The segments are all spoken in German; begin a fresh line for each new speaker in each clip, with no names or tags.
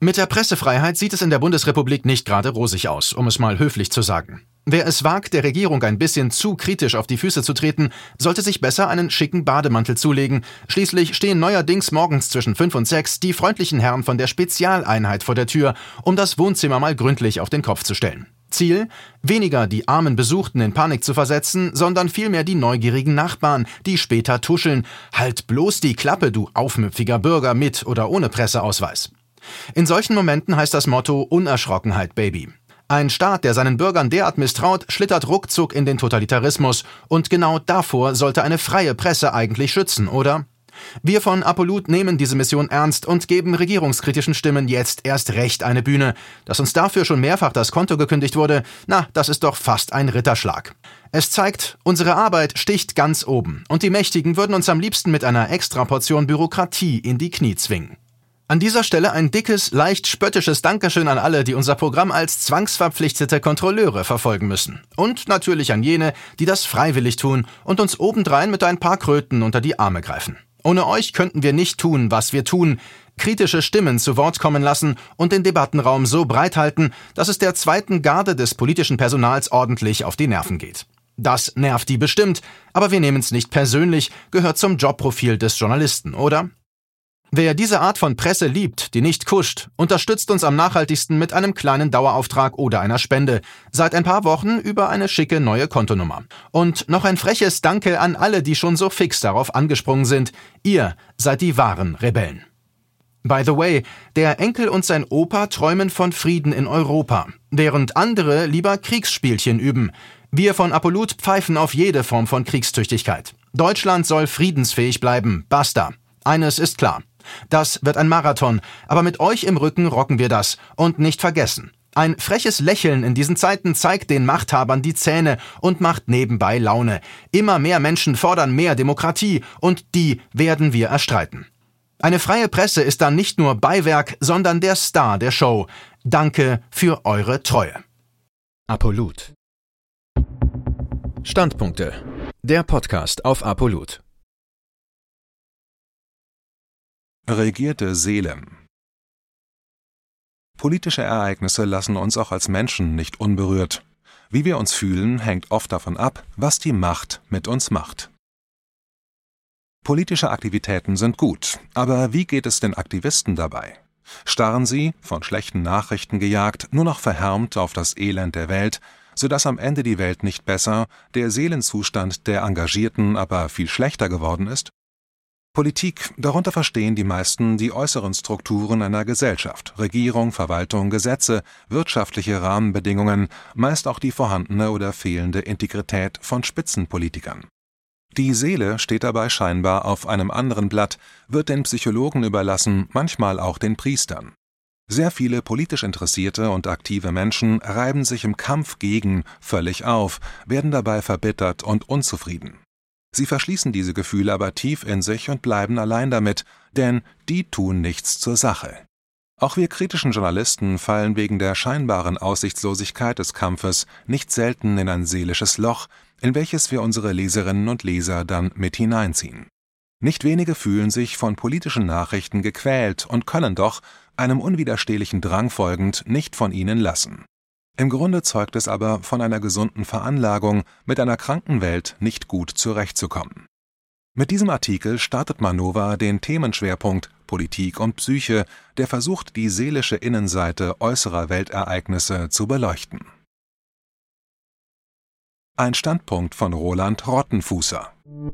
Mit der Pressefreiheit sieht es in der Bundesrepublik nicht gerade rosig aus, um es mal höflich zu sagen. Wer es wagt, der Regierung ein bisschen zu kritisch auf die Füße zu treten, sollte sich besser einen schicken Bademantel zulegen. Schließlich stehen neuerdings morgens zwischen 5 und 6 die freundlichen Herren von der Spezialeinheit vor der Tür, um das Wohnzimmer mal gründlich auf den Kopf zu stellen. Ziel? Weniger die armen Besuchten in Panik zu versetzen, sondern vielmehr die neugierigen Nachbarn, die später tuscheln. Halt bloß die Klappe, du aufmüpfiger Bürger, mit oder ohne Presseausweis. In solchen Momenten heißt das Motto Unerschrockenheit, Baby. Ein Staat, der seinen Bürgern derart misstraut, schlittert ruckzuck in den Totalitarismus. Und genau davor sollte eine freie Presse eigentlich schützen, oder? Wir von Apollut nehmen diese Mission ernst und geben regierungskritischen Stimmen jetzt erst recht eine Bühne. Dass uns dafür schon mehrfach das Konto gekündigt wurde, das ist doch fast ein Ritterschlag. Es zeigt, unsere Arbeit sticht ganz oben und die Mächtigen würden uns am liebsten mit einer Extraportion Bürokratie in die Knie zwingen. An dieser Stelle ein dickes, leicht spöttisches Dankeschön an alle, die unser Programm als zwangsverpflichtete Kontrolleure verfolgen müssen. Und natürlich an jene, die das freiwillig tun und uns obendrein mit ein paar Kröten unter die Arme greifen. Ohne euch könnten wir nicht tun, was wir tun, kritische Stimmen zu Wort kommen lassen und den Debattenraum so breit halten, dass es der zweiten Garde des politischen Personals ordentlich auf die Nerven geht. Das nervt die bestimmt, aber wir nehmen es nicht persönlich, gehört zum Jobprofil des Journalisten, oder? Wer diese Art von Presse liebt, die nicht kuscht, unterstützt uns am nachhaltigsten mit einem kleinen Dauerauftrag oder einer Spende. Seit ein paar Wochen über eine schicke neue Kontonummer. Und noch ein freches Danke an alle, die schon so fix darauf angesprungen sind. Ihr seid die wahren Rebellen. By the way, der Enkel und sein Opa träumen von Frieden in Europa, während andere lieber Kriegsspielchen üben. Wir von Apollut pfeifen auf jede Form von Kriegstüchtigkeit. Deutschland soll friedensfähig bleiben. Basta. Eines ist klar. Das wird ein Marathon, aber mit euch im Rücken rocken wir das. Und nicht vergessen, ein freches Lächeln in diesen Zeiten zeigt den Machthabern die Zähne und macht nebenbei Laune. Immer mehr Menschen fordern mehr Demokratie und die werden wir erstreiten. Eine freie Presse ist dann nicht nur Beiwerk, sondern der Star der Show. Danke für eure Treue.
Apollut. Standpunkte. Der Podcast auf Apollut.
Regierte Seele. Politische Ereignisse lassen uns auch als Menschen nicht unberührt. Wie wir uns fühlen, hängt oft davon ab, was die Macht mit uns macht. Politische Aktivitäten sind gut, aber wie geht es den Aktivisten dabei? Starren sie, von schlechten Nachrichten gejagt, nur noch verhärmt auf das Elend der Welt, sodass am Ende die Welt nicht besser, der Seelenzustand der Engagierten aber viel schlechter geworden ist? Politik, darunter verstehen die meisten die äußeren Strukturen einer Gesellschaft, Regierung, Verwaltung, Gesetze, wirtschaftliche Rahmenbedingungen, meist auch die vorhandene oder fehlende Integrität von Spitzenpolitikern. Die Seele steht dabei scheinbar auf einem anderen Blatt, wird den Psychologen überlassen, manchmal auch den Priestern. Sehr viele politisch interessierte und aktive Menschen reiben sich im Kampf gegen völlig auf, werden dabei verbittert und unzufrieden. Sie verschließen diese Gefühle aber tief in sich und bleiben allein damit, denn die tun nichts zur Sache. Auch wir kritischen Journalisten fallen wegen der scheinbaren Aussichtslosigkeit des Kampfes nicht selten in ein seelisches Loch, in welches wir unsere Leserinnen und Leser dann mit hineinziehen. Nicht wenige fühlen sich von politischen Nachrichten gequält und können doch, einem unwiderstehlichen Drang folgend, nicht von ihnen lassen. Im Grunde zeugt es aber von einer gesunden Veranlagung, mit einer kranken Welt nicht gut zurechtzukommen. Mit diesem Artikel startet Manova den Themenschwerpunkt Politik und Psyche, der versucht, die seelische Innenseite äußerer Weltereignisse zu beleuchten. Ein Standpunkt von Roland Rottenfußer.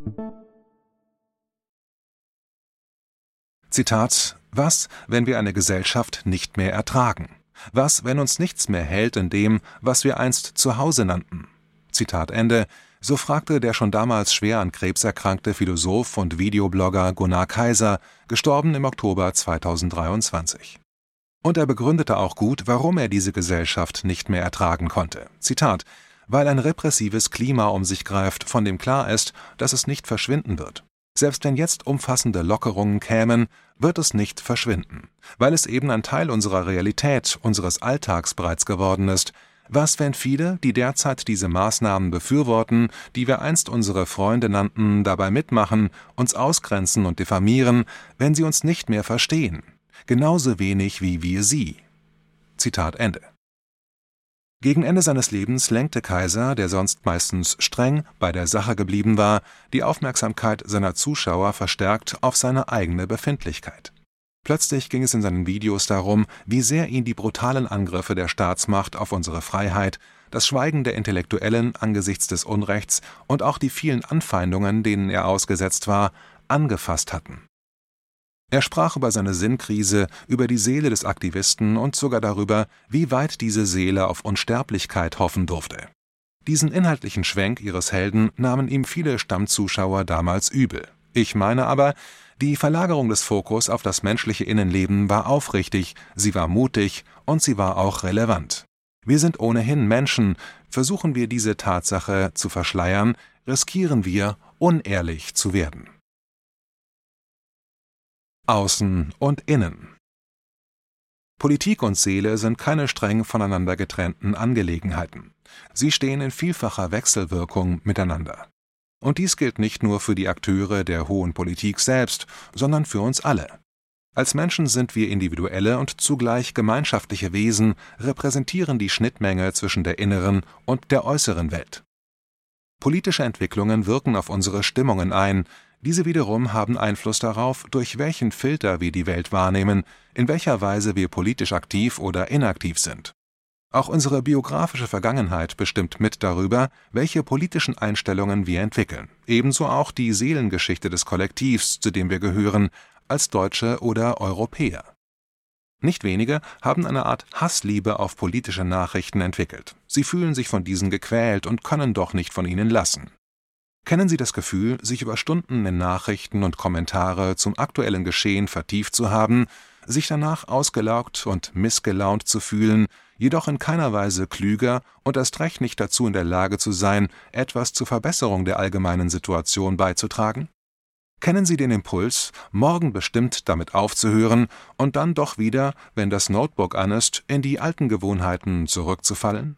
Zitat: Was, wenn wir eine Gesellschaft nicht mehr ertragen? Was, wenn uns nichts mehr hält in dem, was wir einst Zuhause nannten? Zitat Ende. So fragte der schon damals schwer an Krebs erkrankte Philosoph und Videoblogger Gunnar Kaiser, gestorben im Oktober 2023. Und er begründete auch gut, warum er diese Gesellschaft nicht mehr ertragen konnte. Zitat: Weil ein repressives Klima um sich greift, von dem klar ist, dass es nicht verschwinden wird. Selbst wenn jetzt umfassende Lockerungen kämen, wird es nicht verschwinden, weil es eben ein Teil unserer Realität, unseres Alltags bereits geworden ist. Was, wenn viele, die derzeit diese Maßnahmen befürworten, die wir einst unsere Freunde nannten, dabei mitmachen, uns ausgrenzen und diffamieren, wenn sie uns nicht mehr verstehen? genauso wenig wie wir sie. Zitat Ende. Gegen Ende seines Lebens lenkte Kaiser, der sonst meistens streng bei der Sache geblieben war, die Aufmerksamkeit seiner Zuschauer verstärkt auf seine eigene Befindlichkeit. Plötzlich ging es in seinen Videos darum, wie sehr ihn die brutalen Angriffe der Staatsmacht auf unsere Freiheit, das Schweigen der Intellektuellen angesichts des Unrechts und auch die vielen Anfeindungen, denen er ausgesetzt war, angefasst hatten. Er sprach über seine Sinnkrise, über die Seele des Aktivisten und sogar darüber, wie weit diese Seele auf Unsterblichkeit hoffen durfte. Diesen inhaltlichen Schwenk ihres Helden nahmen ihm viele Stammzuschauer damals übel. Ich meine aber, die Verlagerung des Fokus auf das menschliche Innenleben war aufrichtig, sie war mutig und sie war auch relevant. Wir sind ohnehin Menschen, versuchen wir diese Tatsache zu verschleiern, riskieren wir, unehrlich zu werden. Außen und Innen. Politik und Seele sind keine streng voneinander getrennten Angelegenheiten. Sie stehen in vielfacher Wechselwirkung miteinander. Und dies gilt nicht nur für die Akteure der hohen Politik selbst, sondern für uns alle. Als Menschen sind wir individuelle und zugleich gemeinschaftliche Wesen, repräsentieren die Schnittmenge zwischen der inneren und der äußeren Welt. Politische Entwicklungen wirken auf unsere Stimmungen ein, diese wiederum haben Einfluss darauf, durch welchen Filter wir die Welt wahrnehmen, in welcher Weise wir politisch aktiv oder inaktiv sind. Auch unsere biografische Vergangenheit bestimmt mit darüber, welche politischen Einstellungen wir entwickeln, ebenso auch die Seelengeschichte des Kollektivs, zu dem wir gehören, als Deutsche oder Europäer. Nicht wenige haben eine Art Hassliebe auf politische Nachrichten entwickelt. Sie fühlen sich von diesen gequält und können doch nicht von ihnen lassen. Kennen Sie das Gefühl, sich über Stunden in Nachrichten und Kommentare zum aktuellen Geschehen vertieft zu haben, sich danach ausgelaugt und missgelaunt zu fühlen, jedoch in keiner Weise klüger und erst recht nicht dazu in der Lage zu sein, etwas zur Verbesserung der allgemeinen Situation beizutragen? Kennen Sie den Impuls, morgen bestimmt damit aufzuhören und dann doch wieder, wenn das Notebook an ist, in die alten Gewohnheiten zurückzufallen?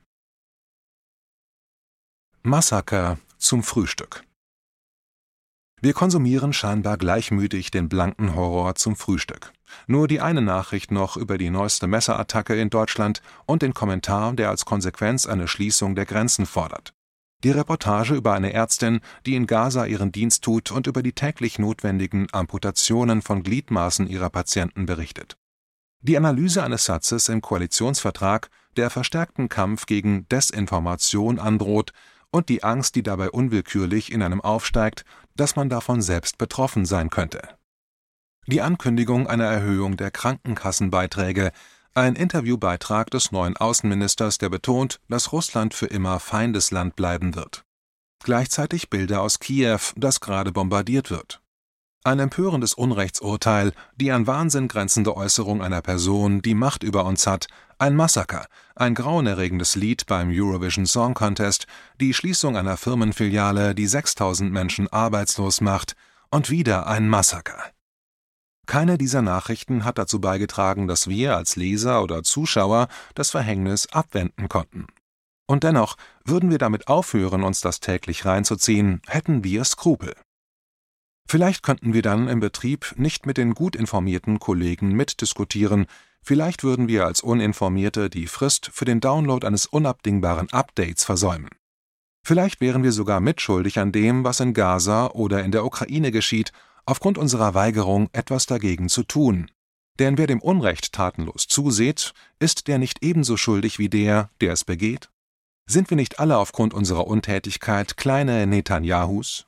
Massaker zum Frühstück. Wir konsumieren scheinbar gleichmütig den blanken Horror zum Frühstück. Nur die eine Nachricht noch über die neueste Messerattacke in Deutschland und den Kommentar, der als Konsequenz eine Schließung der Grenzen fordert. Die Reportage über eine Ärztin, die in Gaza ihren Dienst tut und über die täglich notwendigen Amputationen von Gliedmaßen ihrer Patienten berichtet. Die Analyse eines Satzes im Koalitionsvertrag, der verstärkten Kampf gegen Desinformation androht, und die Angst, die dabei unwillkürlich in einem aufsteigt, dass man davon selbst betroffen sein könnte. Die Ankündigung einer Erhöhung der Krankenkassenbeiträge, ein Interviewbeitrag des neuen Außenministers, der betont, dass Russland für immer Feindesland bleiben wird. Gleichzeitig Bilder aus Kiew, das gerade bombardiert wird. Ein empörendes Unrechtsurteil, die an Wahnsinn grenzende Äußerung einer Person, die Macht über uns hat, ein Massaker, ein grauenerregendes Lied beim Eurovision Song Contest, die Schließung einer Firmenfiliale, die 6.000 Menschen arbeitslos macht, und wieder ein Massaker. Keine dieser Nachrichten hat dazu beigetragen, dass wir als Leser oder Zuschauer das Verhängnis abwenden konnten. Und dennoch, würden wir damit aufhören, uns das täglich reinzuziehen, hätten wir Skrupel. Vielleicht könnten wir dann im Betrieb nicht mit den gut informierten Kollegen mitdiskutieren, vielleicht würden wir als Uninformierte die Frist für den Download eines unabdingbaren Updates versäumen. Vielleicht wären wir sogar mitschuldig an dem, was in Gaza oder in der Ukraine geschieht, aufgrund unserer Weigerung, etwas dagegen zu tun. Denn wer dem Unrecht tatenlos zuseht, ist der nicht ebenso schuldig wie der es begeht? Sind wir nicht alle aufgrund unserer Untätigkeit kleine Netanyahus?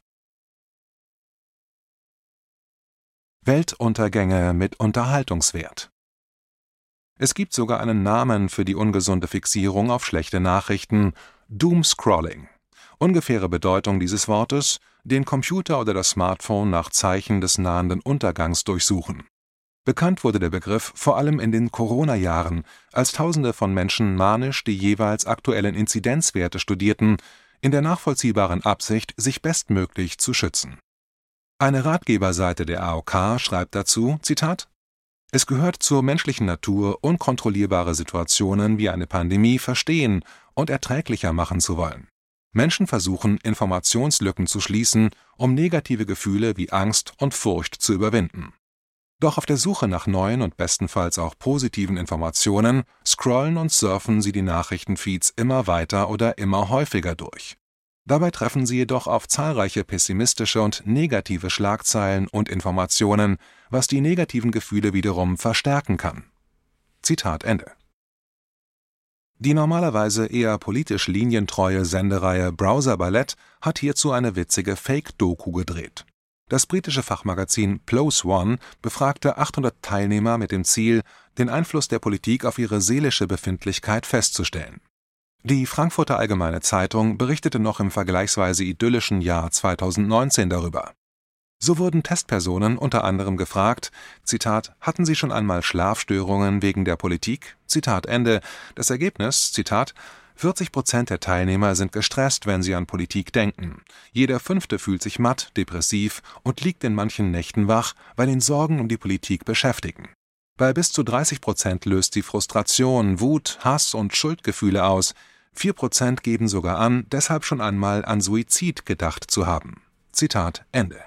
Weltuntergänge mit Unterhaltungswert. Es gibt sogar einen Namen für die ungesunde Fixierung auf schlechte Nachrichten: Doomscrolling. Ungefähre Bedeutung dieses Wortes: den Computer oder das Smartphone nach Zeichen des nahenden Untergangs durchsuchen. Bekannt wurde der Begriff vor allem in den Corona-Jahren, als Tausende von Menschen manisch die jeweils aktuellen Inzidenzwerte studierten, in der nachvollziehbaren Absicht, sich bestmöglich zu schützen. Eine Ratgeberseite der AOK schreibt dazu, Zitat: Es gehört zur menschlichen Natur, unkontrollierbare Situationen wie eine Pandemie verstehen und erträglicher machen zu wollen. Menschen versuchen, Informationslücken zu schließen, um negative Gefühle wie Angst und Furcht zu überwinden. Doch auf der Suche nach neuen und bestenfalls auch positiven Informationen scrollen und surfen Sie die Nachrichtenfeeds immer weiter oder immer häufiger durch. Dabei treffen Sie jedoch auf zahlreiche pessimistische und negative Schlagzeilen und Informationen, was die negativen Gefühle wiederum verstärken kann. Zitat Ende. Die normalerweise eher politisch linientreue Sendereihe Browser Ballett hat hierzu eine witzige Fake-Doku gedreht. Das britische Fachmagazin PLOS ONE befragte 800 Teilnehmer mit dem Ziel, den Einfluss der Politik auf ihre seelische Befindlichkeit festzustellen. Die Frankfurter Allgemeine Zeitung berichtete noch im vergleichsweise idyllischen Jahr 2019 darüber. So wurden Testpersonen unter anderem gefragt, Zitat, hatten Sie schon einmal Schlafstörungen wegen der Politik? Zitat Ende. Das Ergebnis, Zitat, 40% der Teilnehmer sind gestresst, wenn sie an Politik denken. Jeder 5. fühlt sich matt, depressiv und liegt in manchen Nächten wach, weil ihn Sorgen um die Politik beschäftigen. Bei bis zu 30% löst sie Frustration, Wut, Hass und Schuldgefühle aus. 4% geben sogar an, deshalb schon einmal an Suizid gedacht zu haben. Zitat Ende.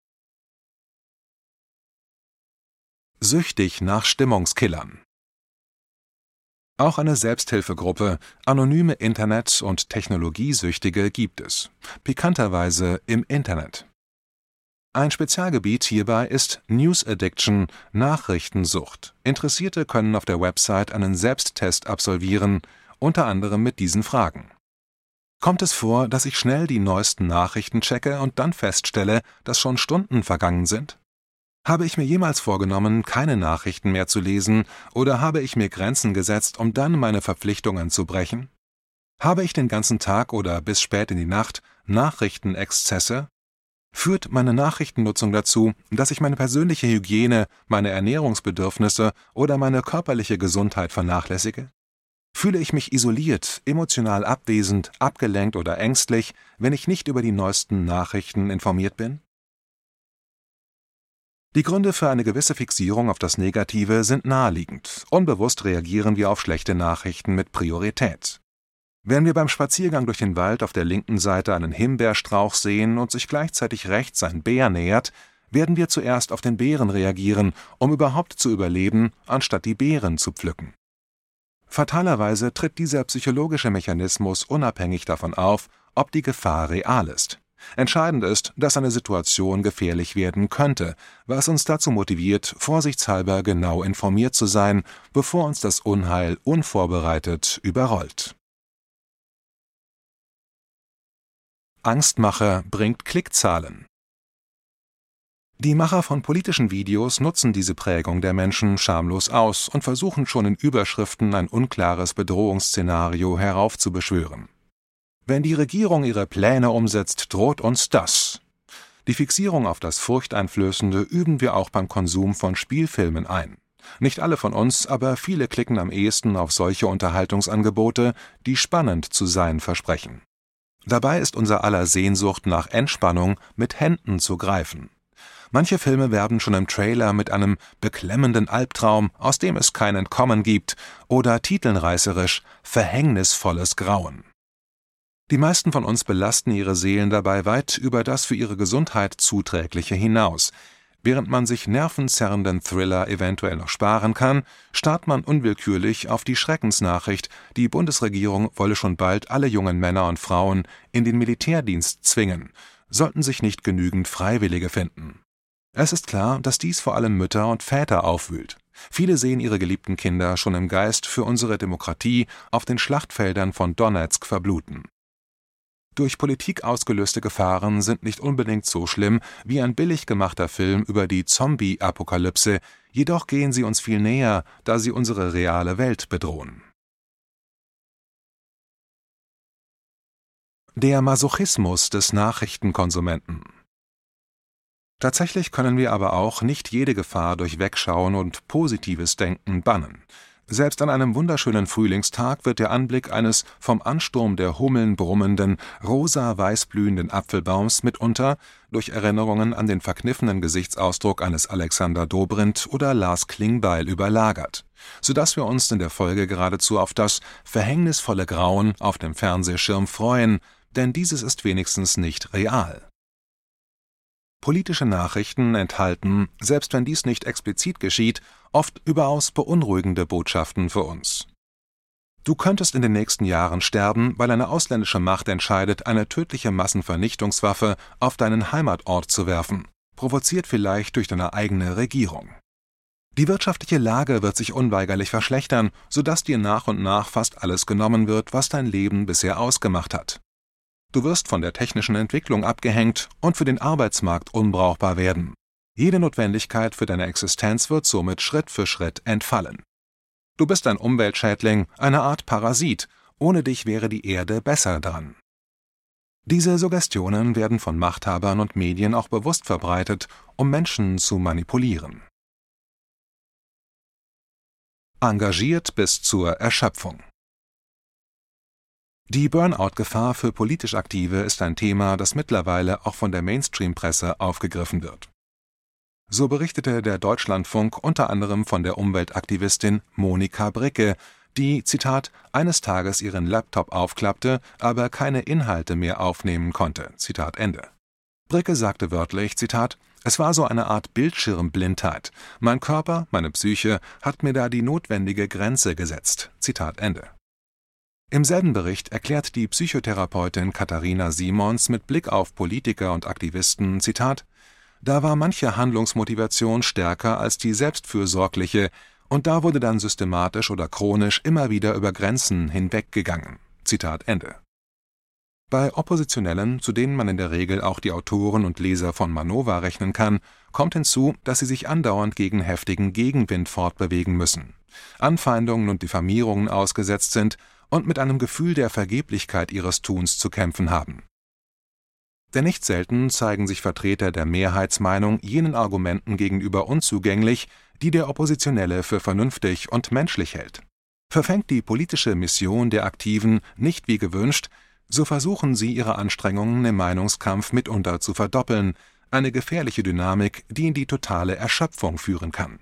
Süchtig nach Stimmungskillern. Auch eine Selbsthilfegruppe, anonyme Internet- und Technologiesüchtige gibt es, pikanterweise im Internet. Ein Spezialgebiet hierbei ist News Addiction, Nachrichtensucht. Interessierte können auf der Website einen Selbsttest absolvieren, unter anderem mit diesen Fragen. Kommt es vor, dass ich schnell die neuesten Nachrichten checke und dann feststelle, dass schon Stunden vergangen sind? Habe ich mir jemals vorgenommen, keine Nachrichten mehr zu lesen, oder habe ich mir Grenzen gesetzt, um dann meine Verpflichtungen zu brechen? Habe ich den ganzen Tag oder bis spät in die Nacht Nachrichtenexzesse? Führt meine Nachrichtennutzung dazu, dass ich meine persönliche Hygiene, meine Ernährungsbedürfnisse oder meine körperliche Gesundheit vernachlässige? Fühle ich mich isoliert, emotional abwesend, abgelenkt oder ängstlich, wenn ich nicht über die neuesten Nachrichten informiert bin? Die Gründe für eine gewisse Fixierung auf das Negative sind naheliegend. Unbewusst reagieren wir auf schlechte Nachrichten mit Priorität. Wenn wir beim Spaziergang durch den Wald auf der linken Seite einen Himbeerstrauch sehen und sich gleichzeitig rechts ein Bär nähert, werden wir zuerst auf den Bären reagieren, um überhaupt zu überleben, anstatt die Beeren zu pflücken. Fatalerweise tritt dieser psychologische Mechanismus unabhängig davon auf, ob die Gefahr real ist. Entscheidend ist, dass eine Situation gefährlich werden könnte, was uns dazu motiviert, vorsichtshalber genau informiert zu sein, bevor uns das Unheil unvorbereitet überrollt. Angstmache bringt Klickzahlen. Die Macher von politischen Videos nutzen diese Prägung der Menschen schamlos aus und versuchen schon in Überschriften ein unklares Bedrohungsszenario heraufzubeschwören. Wenn die Regierung ihre Pläne umsetzt, droht uns das. Die Fixierung auf das Furchteinflößende üben wir auch beim Konsum von Spielfilmen ein. Nicht alle von uns, aber viele klicken am ehesten auf solche Unterhaltungsangebote, die spannend zu sein versprechen. Dabei ist unser aller Sehnsucht nach Entspannung mit Händen zu greifen. Manche Filme werben schon im Trailer mit einem beklemmenden Albtraum, aus dem es kein Entkommen gibt, oder titelnreißerisch »verhängnisvolles Grauen«. Die meisten von uns belasten ihre Seelen dabei weit über das für ihre Gesundheit Zuträgliche hinaus. Während man sich nervenzerrenden Thriller eventuell noch sparen kann, starrt man unwillkürlich auf die Schreckensnachricht, die Bundesregierung wolle schon bald alle jungen Männer und Frauen in den Militärdienst zwingen, sollten sich nicht genügend Freiwillige finden. Es ist klar, dass dies vor allem Mütter und Väter aufwühlt. Viele sehen ihre geliebten Kinder schon im Geist für unsere Demokratie auf den Schlachtfeldern von Donezk verbluten. Durch Politik ausgelöste Gefahren sind nicht unbedingt so schlimm wie ein billig gemachter Film über die Zombie-Apokalypse, jedoch gehen sie uns viel näher, da sie unsere reale Welt bedrohen. Der Masochismus des Nachrichtenkonsumenten. Tatsächlich können wir aber auch nicht jede Gefahr durch Wegschauen und positives Denken bannen. Selbst an einem wunderschönen Frühlingstag wird der Anblick eines vom Ansturm der Hummeln brummenden, rosa-weiß blühenden Apfelbaums mitunter durch Erinnerungen an den verkniffenen Gesichtsausdruck eines Alexander Dobrindt oder Lars Klingbeil überlagert, sodass wir uns in der Folge geradezu auf das verhängnisvolle Grauen auf dem Fernsehschirm freuen, denn dieses ist wenigstens nicht real. Politische Nachrichten enthalten, selbst wenn dies nicht explizit geschieht, oft überaus beunruhigende Botschaften für uns. Du könntest in den nächsten Jahren sterben, weil eine ausländische Macht entscheidet, eine tödliche Massenvernichtungswaffe auf deinen Heimatort zu werfen, provoziert vielleicht durch deine eigene Regierung. Die wirtschaftliche Lage wird sich unweigerlich verschlechtern, sodass dir nach und nach fast alles genommen wird, was dein Leben bisher ausgemacht hat. Du wirst von der technischen Entwicklung abgehängt und für den Arbeitsmarkt unbrauchbar werden. Jede Notwendigkeit für deine Existenz wird somit Schritt für Schritt entfallen. Du bist ein Umweltschädling, eine Art Parasit, ohne dich wäre die Erde besser dran. Diese Suggestionen werden von Machthabern und Medien auch bewusst verbreitet, um Menschen zu manipulieren. Engagiert bis zur Erschöpfung. Die Burnout-Gefahr für politisch Aktive ist ein Thema, das mittlerweile auch von der Mainstream-Presse aufgegriffen wird. So berichtete der Deutschlandfunk unter anderem von der Umweltaktivistin Monika Bricke, die, Zitat, eines Tages ihren Laptop aufklappte, aber keine Inhalte mehr aufnehmen konnte, Zitat Ende. Bricke sagte wörtlich, Zitat, es war so eine Art Bildschirmblindheit. Mein Körper, meine Psyche, hat mir da die notwendige Grenze gesetzt, Zitat Ende. Im selben Bericht erklärt die Psychotherapeutin Katharina Simons mit Blick auf Politiker und Aktivisten, Zitat, da war manche Handlungsmotivation stärker als die selbstfürsorgliche und da wurde dann systematisch oder chronisch immer wieder über Grenzen hinweggegangen. Zitat Ende. Bei Oppositionellen, zu denen man in der Regel auch die Autoren und Leser von Manova rechnen kann, kommt hinzu, dass sie sich andauernd gegen heftigen Gegenwind fortbewegen müssen, Anfeindungen und Diffamierungen ausgesetzt sind und mit einem Gefühl der Vergeblichkeit ihres Tuns zu kämpfen haben. Denn nicht selten zeigen sich Vertreter der Mehrheitsmeinung jenen Argumenten gegenüber unzugänglich, die der Oppositionelle für vernünftig und menschlich hält. Verfängt die politische Mission der Aktiven nicht wie gewünscht, so versuchen sie ihre Anstrengungen im Meinungskampf mitunter zu verdoppeln, eine gefährliche Dynamik, die in die totale Erschöpfung führen kann.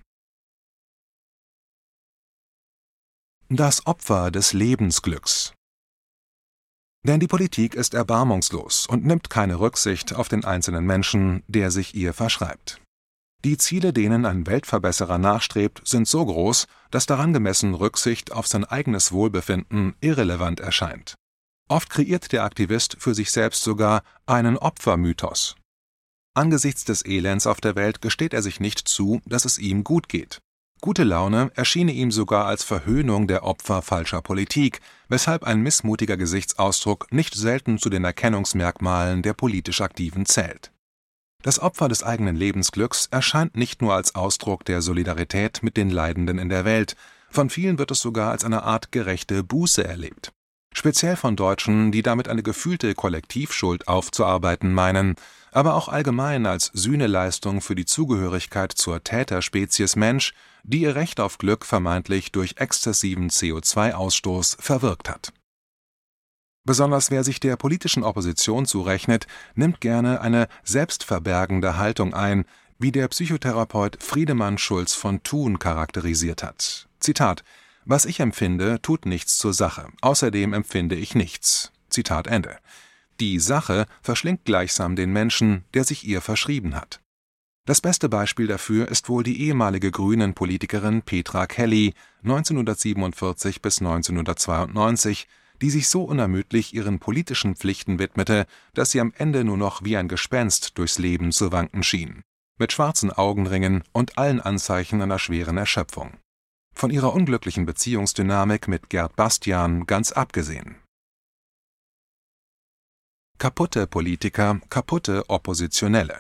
Das Opfer des Lebensglücks. Denn die Politik ist erbarmungslos und nimmt keine Rücksicht auf den einzelnen Menschen, der sich ihr verschreibt. Die Ziele, denen ein Weltverbesserer nachstrebt, sind so groß, dass daran gemessen Rücksicht auf sein eigenes Wohlbefinden irrelevant erscheint. Oft kreiert der Aktivist für sich selbst sogar einen Opfermythos. Angesichts des Elends auf der Welt gesteht er sich nicht zu, dass es ihm gut geht. Gute Laune erschiene ihm sogar als Verhöhnung der Opfer falscher Politik, weshalb ein missmutiger Gesichtsausdruck nicht selten zu den Erkennungsmerkmalen der politisch Aktiven zählt. Das Opfer des eigenen Lebensglücks erscheint nicht nur als Ausdruck der Solidarität mit den Leidenden in der Welt, von vielen wird es sogar als eine Art gerechte Buße erlebt. Speziell von Deutschen, die damit eine gefühlte Kollektivschuld aufzuarbeiten meinen, aber auch allgemein als Sühneleistung für die Zugehörigkeit zur Täterspezies Mensch, die ihr Recht auf Glück vermeintlich durch exzessiven CO2-Ausstoß verwirkt hat. Besonders wer sich der politischen Opposition zurechnet, nimmt gerne eine selbstverbergende Haltung ein, wie der Psychotherapeut Friedemann Schulz von Thun charakterisiert hat. Zitat: Was ich empfinde, tut nichts zur Sache. Außerdem empfinde ich nichts. Zitat Ende. Die Sache verschlingt gleichsam den Menschen, der sich ihr verschrieben hat. Das beste Beispiel dafür ist wohl die ehemalige Grünen-Politikerin Petra Kelly, 1947 bis 1992, die sich so unermüdlich ihren politischen Pflichten widmete, dass sie am Ende nur noch wie ein Gespenst durchs Leben zu wanken schien, mit schwarzen Augenringen und allen Anzeichen einer schweren Erschöpfung. Von ihrer unglücklichen Beziehungsdynamik mit Gerd Bastian ganz abgesehen. Kaputte Politiker, kaputte Oppositionelle.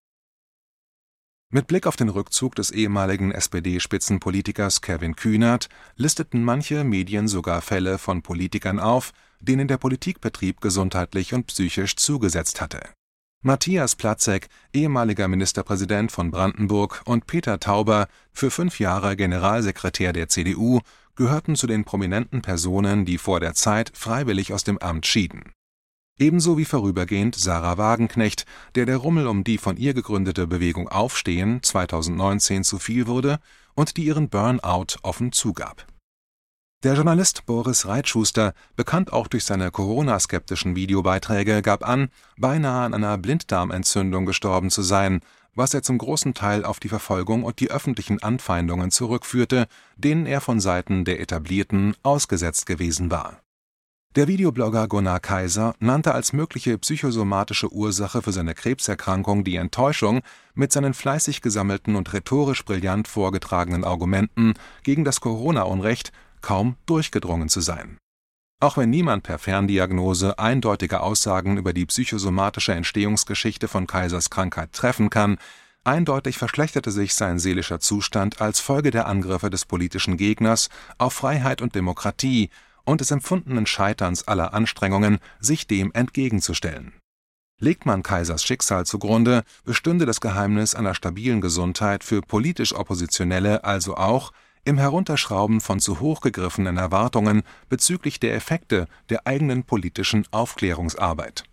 Mit Blick auf den Rückzug des ehemaligen SPD-Spitzenpolitikers Kevin Kühnert listeten manche Medien sogar Fälle von Politikern auf, denen der Politikbetrieb gesundheitlich und psychisch zugesetzt hatte. Matthias Platzek, ehemaliger Ministerpräsident von Brandenburg, und Peter Tauber, für 5 Jahre Generalsekretär der CDU, gehörten zu den prominenten Personen, die vor der Zeit freiwillig aus dem Amt schieden. Ebenso wie vorübergehend Sarah Wagenknecht, der Rummel um die von ihr gegründete Bewegung Aufstehen 2019 zu viel wurde und die ihren Burnout offen zugab. Der Journalist Boris Reitschuster, bekannt auch durch seine Corona-skeptischen Videobeiträge, gab an, beinahe an einer Blinddarmentzündung gestorben zu sein, was er zum großen Teil auf die Verfolgung und die öffentlichen Anfeindungen zurückführte, denen er von Seiten der Etablierten ausgesetzt gewesen war. Der Videoblogger Gunnar Kaiser nannte als mögliche psychosomatische Ursache für seine Krebserkrankung die Enttäuschung, mit seinen fleißig gesammelten und rhetorisch brillant vorgetragenen Argumenten gegen das Corona-Unrecht kaum durchgedrungen zu sein. Auch wenn niemand per Ferndiagnose eindeutige Aussagen über die psychosomatische Entstehungsgeschichte von Kaisers Krankheit treffen kann, eindeutig verschlechterte sich sein seelischer Zustand als Folge der Angriffe des politischen Gegners auf Freiheit und Demokratie und des empfundenen Scheiterns aller Anstrengungen, sich dem entgegenzustellen. Legt man Kaisers Schicksal zugrunde, bestünde das Geheimnis einer stabilen Gesundheit für politisch Oppositionelle also auch im Herunterschrauben von zu hoch gegriffenen Erwartungen bezüglich der Effekte der eigenen politischen Aufklärungsarbeit.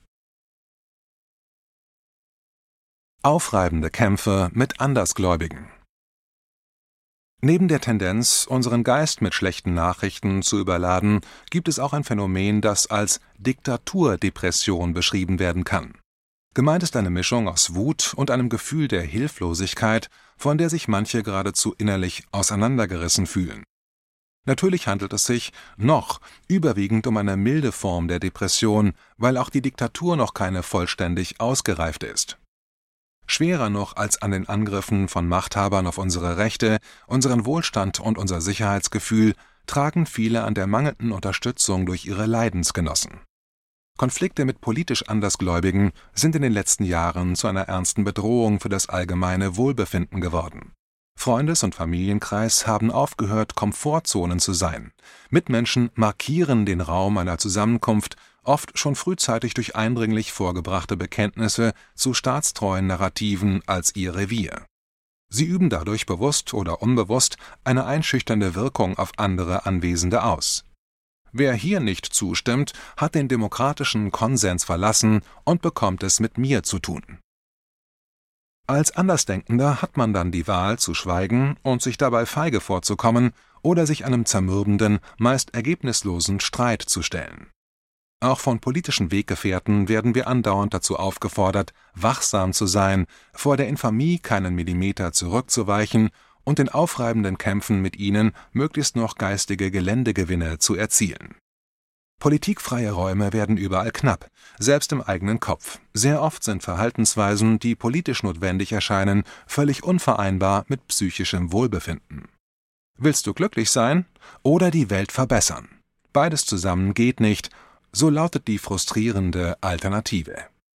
Aufreibende Kämpfe mit Andersgläubigen. Neben der Tendenz, unseren Geist mit schlechten Nachrichten zu überladen, gibt es auch ein Phänomen, das als Diktaturdepression beschrieben werden kann. Gemeint ist eine Mischung aus Wut und einem Gefühl der Hilflosigkeit, von der sich manche geradezu innerlich auseinandergerissen fühlen. Natürlich handelt es sich noch überwiegend um eine milde Form der Depression, weil auch die Diktatur noch keine vollständig ausgereift ist. Schwerer noch als an den Angriffen von Machthabern auf unsere Rechte, unseren Wohlstand und unser Sicherheitsgefühl tragen viele an der mangelnden Unterstützung durch ihre Leidensgenossen. Konflikte mit politisch Andersgläubigen sind in den letzten Jahren zu einer ernsten Bedrohung für das allgemeine Wohlbefinden geworden. Freundes- und Familienkreis haben aufgehört, Komfortzonen zu sein. Mitmenschen markieren den Raum einer Zusammenkunft, oft schon frühzeitig durch eindringlich vorgebrachte Bekenntnisse zu staatstreuen Narrativen als ihr Revier. Sie üben dadurch bewusst oder unbewusst eine einschüchternde Wirkung auf andere Anwesende aus. Wer hier nicht zustimmt, hat den demokratischen Konsens verlassen und bekommt es mit mir zu tun. Als Andersdenkender hat man dann die Wahl, zu schweigen und sich dabei feige vorzukommen oder sich einem zermürbenden, meist ergebnislosen Streit zu stellen. Auch von politischen Weggefährten werden wir andauernd dazu aufgefordert, wachsam zu sein, vor der Infamie keinen Millimeter zurückzuweichen und in aufreibenden Kämpfen mit ihnen möglichst noch geistige Geländegewinne zu erzielen. Politikfreie Räume werden überall knapp, selbst im eigenen Kopf. Sehr oft sind Verhaltensweisen, die politisch notwendig erscheinen, völlig unvereinbar mit psychischem Wohlbefinden. Willst du glücklich sein oder die Welt verbessern? Beides zusammen geht nicht, so lautet die frustrierende Alternative.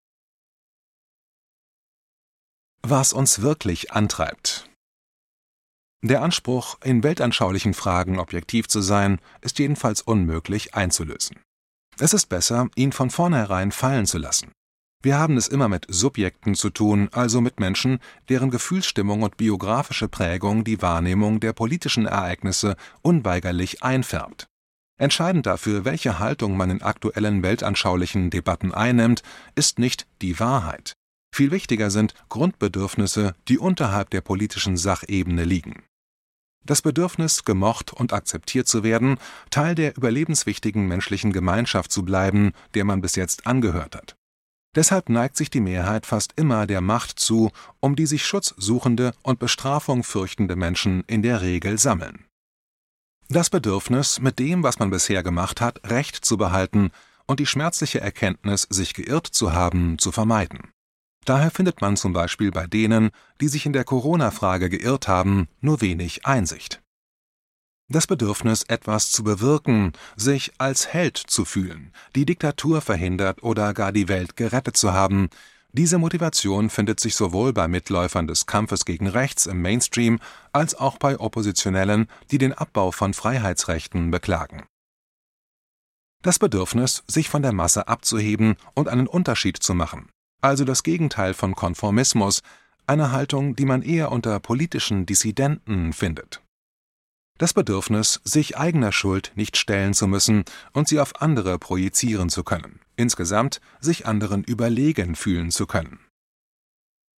Was uns wirklich antreibt. Der Anspruch, in weltanschaulichen Fragen objektiv zu sein, ist jedenfalls unmöglich einzulösen. Es ist besser, ihn von vornherein fallen zu lassen. Wir haben es immer mit Subjekten zu tun, also mit Menschen, deren Gefühlsstimmung und biografische Prägung die Wahrnehmung der politischen Ereignisse unweigerlich einfärbt. Entscheidend dafür, welche Haltung man in aktuellen weltanschaulichen Debatten einnimmt, ist nicht die Wahrheit. Viel wichtiger sind Grundbedürfnisse, die unterhalb der politischen Sachebene liegen. Das Bedürfnis, gemocht und akzeptiert zu werden, Teil der überlebenswichtigen menschlichen Gemeinschaft zu bleiben, der man bis jetzt angehört hat. Deshalb neigt sich die Mehrheit fast immer der Macht zu, um die sich schutzsuchende und Bestrafung fürchtende Menschen in der Regel sammeln. Das Bedürfnis, mit dem, was man bisher gemacht hat, Recht zu behalten und die schmerzliche Erkenntnis, sich geirrt zu haben, zu vermeiden. Daher findet man zum Beispiel bei denen, die sich in der Corona-Frage geirrt haben, nur wenig Einsicht. Das Bedürfnis, etwas zu bewirken, sich als Held zu fühlen, die Diktatur verhindert oder gar die Welt gerettet zu haben, diese Motivation findet sich sowohl bei Mitläufern des Kampfes gegen Rechts im Mainstream als auch bei Oppositionellen, die den Abbau von Freiheitsrechten beklagen. Das Bedürfnis, sich von der Masse abzuheben und einen Unterschied zu machen, also das Gegenteil von Konformismus, eine Haltung, die man eher unter politischen Dissidenten findet. Das Bedürfnis, sich eigener Schuld nicht stellen zu müssen und sie auf andere projizieren zu können, insgesamt sich anderen überlegen fühlen zu können.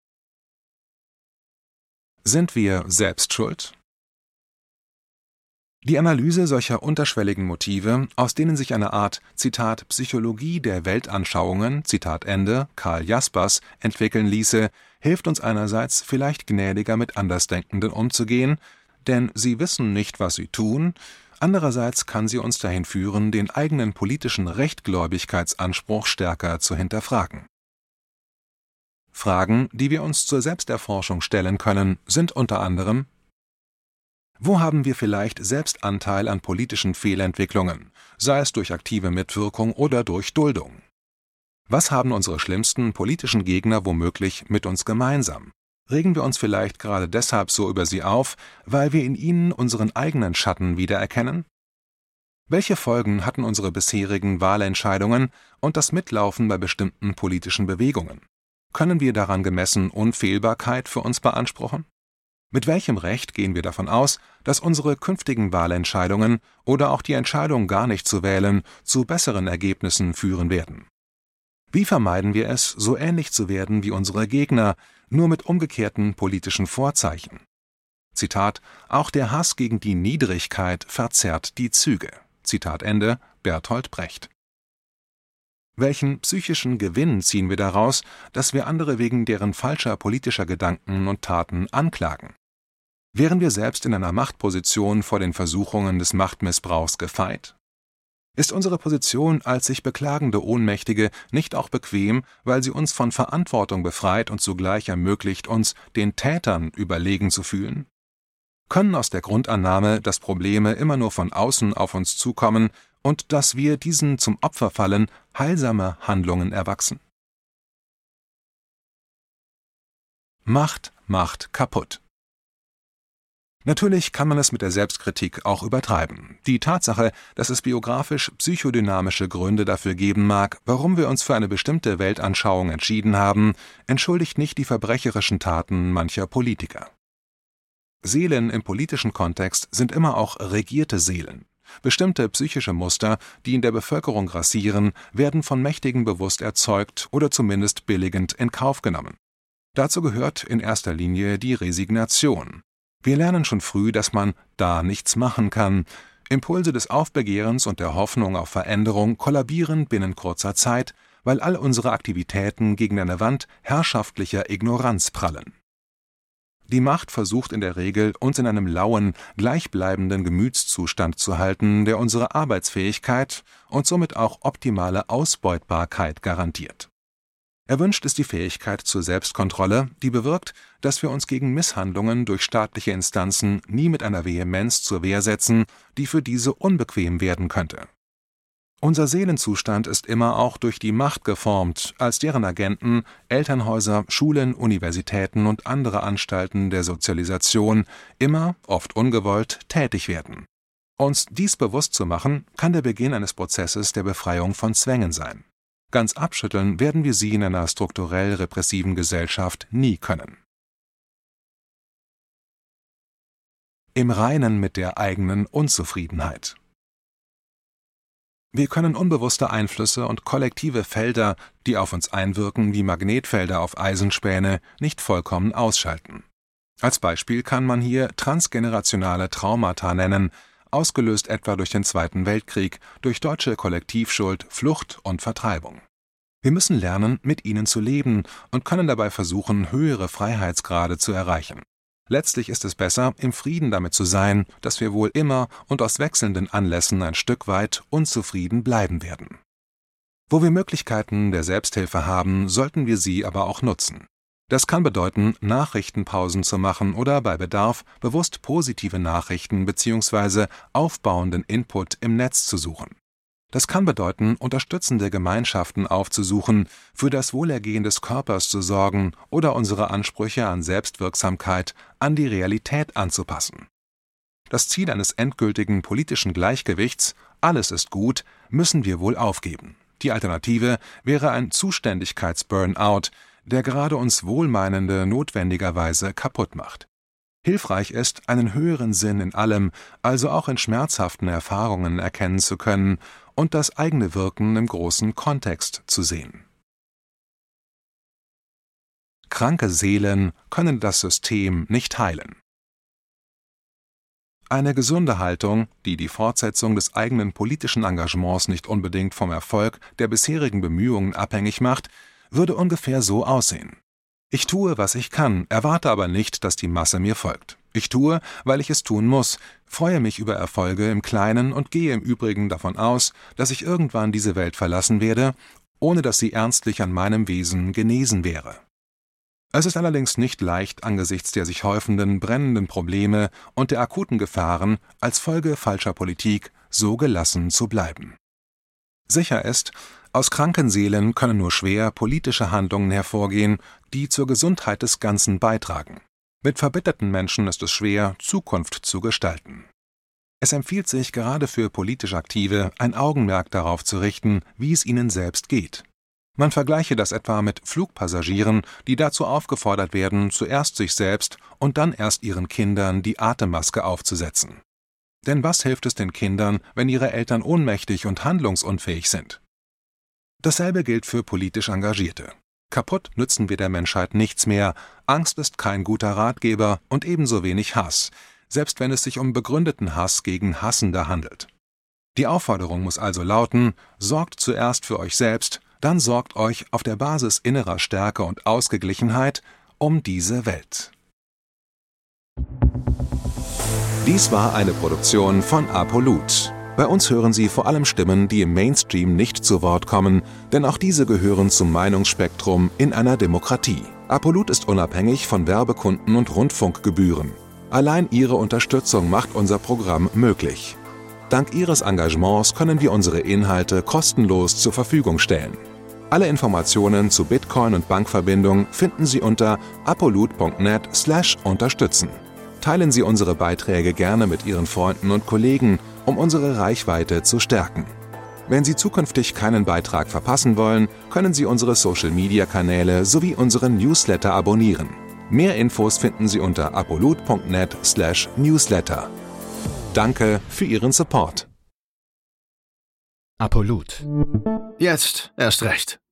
Sind wir selbst schuld? Die Analyse solcher unterschwelligen Motive, aus denen sich eine Art, Zitat, Psychologie der Weltanschauungen, Zitat Ende, Karl Jaspers, entwickeln ließe, hilft uns einerseits vielleicht gnädiger mit Andersdenkenden umzugehen, denn sie wissen nicht, was sie tun, andererseits kann sie uns dahin führen, den eigenen politischen Rechtgläubigkeitsanspruch stärker zu hinterfragen. Fragen, die wir uns zur Selbsterforschung stellen können, sind unter anderem: Wo haben wir vielleicht selbst Anteil an politischen Fehlentwicklungen, sei es durch aktive Mitwirkung oder durch Duldung? Was haben unsere schlimmsten politischen Gegner womöglich mit uns gemeinsam? Regen wir uns vielleicht gerade deshalb so über sie auf, weil wir in ihnen unseren eigenen Schatten wiedererkennen? Welche Folgen hatten unsere bisherigen Wahlentscheidungen und das Mitlaufen bei bestimmten politischen Bewegungen? Können wir daran gemessen Unfehlbarkeit für uns beanspruchen? Mit welchem Recht gehen wir davon aus, dass unsere künftigen Wahlentscheidungen oder auch die Entscheidung, gar nicht zu wählen, zu besseren Ergebnissen führen werden? Wie vermeiden wir es, so ähnlich zu werden wie unsere Gegner, nur mit umgekehrten politischen Vorzeichen? Zitat: Auch der Hass gegen die Niedrigkeit verzerrt die Züge. Zitat Ende, Bertolt Brecht. Welchen psychischen Gewinn ziehen wir daraus, dass wir andere wegen deren falscher politischer Gedanken und Taten anklagen? Wären wir selbst in einer Machtposition vor den Versuchungen des Machtmissbrauchs gefeit? Ist unsere Position als sich beklagende Ohnmächtige nicht auch bequem, weil sie uns von Verantwortung befreit und zugleich ermöglicht, uns den Tätern überlegen zu fühlen? Können aus der Grundannahme, dass Probleme immer nur von außen auf uns zukommen und dass wir diesen zum Opfer fallen, heilsame Handlungen erwachsen? Macht macht kaputt. Natürlich kann man es mit der Selbstkritik auch übertreiben. Die Tatsache, dass es biografisch-psychodynamische Gründe dafür geben mag, warum wir uns für eine bestimmte Weltanschauung entschieden haben, entschuldigt nicht die verbrecherischen Taten mancher Politiker. Seelen im politischen Kontext sind immer auch regierte Seelen. Bestimmte psychische Muster, die in der Bevölkerung grassieren, werden von Mächtigen bewusst erzeugt oder zumindest billigend in Kauf genommen. Dazu gehört in erster Linie die Resignation. Wir lernen schon früh, dass man da nichts machen kann. Impulse des Aufbegehrens und der Hoffnung auf Veränderung kollabieren binnen kurzer Zeit, weil all unsere Aktivitäten gegen eine Wand herrschaftlicher Ignoranz prallen. Die Macht versucht in der Regel, uns in einem lauen, gleichbleibenden Gemütszustand zu halten, der unsere Arbeitsfähigkeit und somit auch optimale Ausbeutbarkeit garantiert. Erwünscht ist die Fähigkeit zur Selbstkontrolle, die bewirkt, dass wir uns gegen Misshandlungen durch staatliche Instanzen nie mit einer Vehemenz zur Wehr setzen, die für diese unbequem werden könnte. Unser Seelenzustand ist immer auch durch die Macht geformt, als deren Agenten Elternhäuser, Schulen, Universitäten und andere Anstalten der Sozialisation immer, oft ungewollt, tätig werden. Uns dies bewusst zu machen, kann der Beginn eines Prozesses der Befreiung von Zwängen sein. Ganz abschütteln werden wir sie in einer strukturell repressiven Gesellschaft nie können. Im Reinen mit der eigenen Unzufriedenheit. Wir können unbewusste Einflüsse und kollektive Felder, die auf uns einwirken wie Magnetfelder auf Eisenspäne, nicht vollkommen ausschalten. Als Beispiel kann man hier transgenerationale Traumata nennen, ausgelöst etwa durch den Zweiten Weltkrieg, durch deutsche Kollektivschuld, Flucht und Vertreibung. Wir müssen lernen, mit ihnen zu leben und können dabei versuchen, höhere Freiheitsgrade zu erreichen. Letztlich ist es besser, im Frieden damit zu sein, dass wir wohl immer und aus wechselnden Anlässen ein Stück weit unzufrieden bleiben werden. Wo wir Möglichkeiten der Selbsthilfe haben, sollten wir sie aber auch nutzen. Das kann bedeuten, Nachrichtenpausen zu machen oder bei Bedarf bewusst positive Nachrichten bzw. aufbauenden Input im Netz zu suchen. Das kann bedeuten, unterstützende Gemeinschaften aufzusuchen, für das Wohlergehen des Körpers zu sorgen oder unsere Ansprüche an Selbstwirksamkeit an die Realität anzupassen. Das Ziel eines endgültigen politischen Gleichgewichts, alles ist gut, müssen wir wohl aufgeben. Die Alternative wäre ein Zuständigkeits-Burnout, der gerade uns Wohlmeinende notwendigerweise kaputt macht. Hilfreich ist, einen höheren Sinn in allem, also auch in schmerzhaften Erfahrungen erkennen zu können und das eigene Wirken im großen Kontext zu sehen. Kranke Seelen können das System nicht heilen. Eine gesunde Haltung, die die Fortsetzung des eigenen politischen Engagements nicht unbedingt vom Erfolg der bisherigen Bemühungen abhängig macht, würde ungefähr so aussehen: Ich tue, was ich kann, erwarte aber nicht, dass die Masse mir folgt. Ich tue, weil ich es tun muss, freue mich über Erfolge im Kleinen und gehe im Übrigen davon aus, dass ich irgendwann diese Welt verlassen werde, ohne dass sie ernstlich an meinem Wesen genesen wäre. Es ist allerdings nicht leicht, angesichts der sich häufenden, brennenden Probleme und der akuten Gefahren als Folge falscher Politik so gelassen zu bleiben. Sicher ist, aus kranken Seelen können nur schwer politische Handlungen hervorgehen, die zur Gesundheit des Ganzen beitragen. Mit verbitterten Menschen ist es schwer, Zukunft zu gestalten. Es empfiehlt sich gerade für politisch Aktive, ein Augenmerk darauf zu richten, wie es ihnen selbst geht. Man vergleiche das etwa mit Flugpassagieren, die dazu aufgefordert werden, zuerst sich selbst und dann erst ihren Kindern die Atemmaske aufzusetzen. Denn was hilft es den Kindern, wenn ihre Eltern ohnmächtig und handlungsunfähig sind? Dasselbe gilt für politisch Engagierte. Kaputt nützen wir der Menschheit nichts mehr, Angst ist kein guter Ratgeber und ebenso wenig Hass, selbst wenn es sich um begründeten Hass gegen Hassende handelt. Die Aufforderung muss also lauten: Sorgt zuerst für euch selbst, dann sorgt euch auf der Basis innerer Stärke und Ausgeglichenheit um diese Welt. Dies war eine Produktion von Apolut. Bei uns hören Sie vor allem Stimmen, die im Mainstream nicht zu Wort kommen, denn auch diese gehören zum Meinungsspektrum in einer Demokratie. Apolut ist unabhängig von Werbekunden und Rundfunkgebühren. Allein Ihre Unterstützung macht unser Programm möglich. Dank Ihres Engagements können wir unsere Inhalte kostenlos zur Verfügung stellen. Alle Informationen zu Bitcoin und Bankverbindung finden Sie unter apolut.net/unterstützen. Teilen Sie unsere Beiträge gerne mit Ihren Freunden und Kollegen, um unsere Reichweite zu stärken. Wenn Sie zukünftig keinen Beitrag verpassen wollen, können Sie unsere Social-Media-Kanäle sowie unseren Newsletter abonnieren. Mehr Infos finden Sie unter apolut.net/newsletter. Danke für Ihren Support.
Apolut.
Jetzt erst recht.